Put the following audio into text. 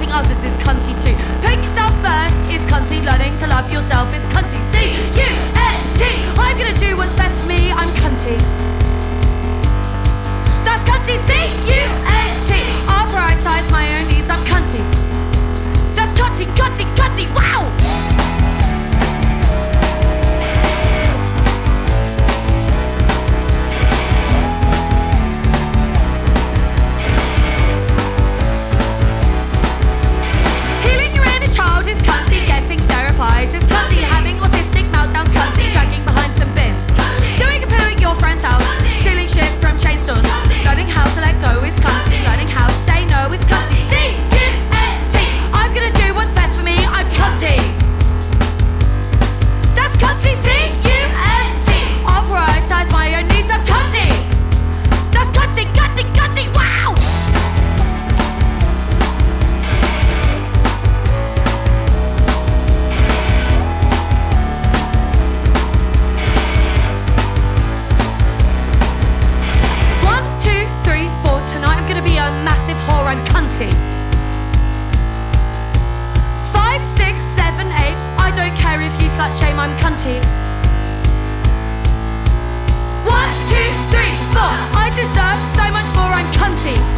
Loving others is cunty too. Putting yourself first is cunty. Learning to love yourself is cunty. C-U-N-T. I'm gonna do what's best for me, I'm cunty. That's cunty. C-U-N-T. I'll prioritise my own needs, I'm cunty. That's cunty, cunty, cunty, wow! Healing your inner child is cunty. Getting therapized is cunty. Having autistic meltdowns cunty. Dragging behind some bins. Doing a poo at your friend's house. Stealing shit from chain stores. Learning how to let go is cunty. Learning how to say no is cunty. C-U-N-T. I'm gonna do what's best for me, I'm cunty. That's cunty. C-U-N-T. I'll prioritise my own needs, I'm cunty. That's cunty, cunty, cunty, wow! One, two, three, four. Tonight I'm gonna be a massive whore, I'm cunty. 5, 6, 7, 8. I don't care if you slut shame, I'm cunty. 1, 2, 3, 4. I deserve so much more, I'm cunty.